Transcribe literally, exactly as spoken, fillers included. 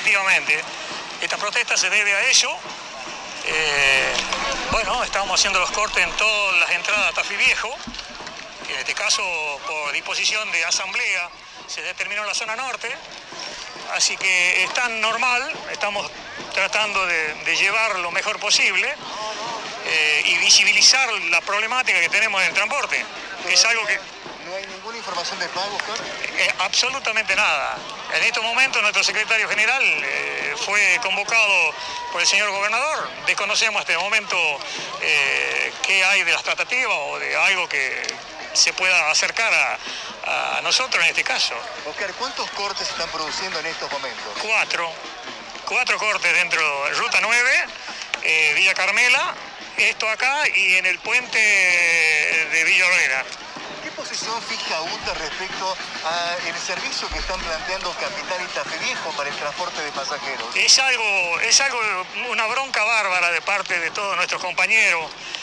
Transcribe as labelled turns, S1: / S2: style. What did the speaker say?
S1: efectivamente. Esta protesta se debe a ello. Eh, bueno, estamos haciendo los cortes en todas las entradas a Tafí Viejo. En este caso, por disposición de asamblea, se determinó la zona norte. Así que es tan normal, estamos tratando de, de llevar lo mejor posible eh, y visibilizar la problemática que tenemos en el transporte, que es algo que...
S2: ¿No hay ninguna información de pago, Oscar?
S1: Eh, absolutamente nada. En estos momentos nuestro secretario general eh, fue convocado por el señor gobernador. Desconocemos hasta el momento eh, qué hay de las tratativas o de algo que se pueda acercar a, a nosotros en este caso.
S2: Oscar, ¿cuántos cortes se están produciendo en estos momentos?
S1: Cuatro. Cuatro cortes dentro de Ruta nueve, eh, Villa Carmela, esto acá y en el puente de Villa Olvera.
S2: ¿Qué posición fija U T E respecto al servicio que están planteando Capital y Tafí Viejo para el transporte de pasajeros?
S1: Es algo, es algo, una bronca bárbara de parte de todos nuestros compañeros.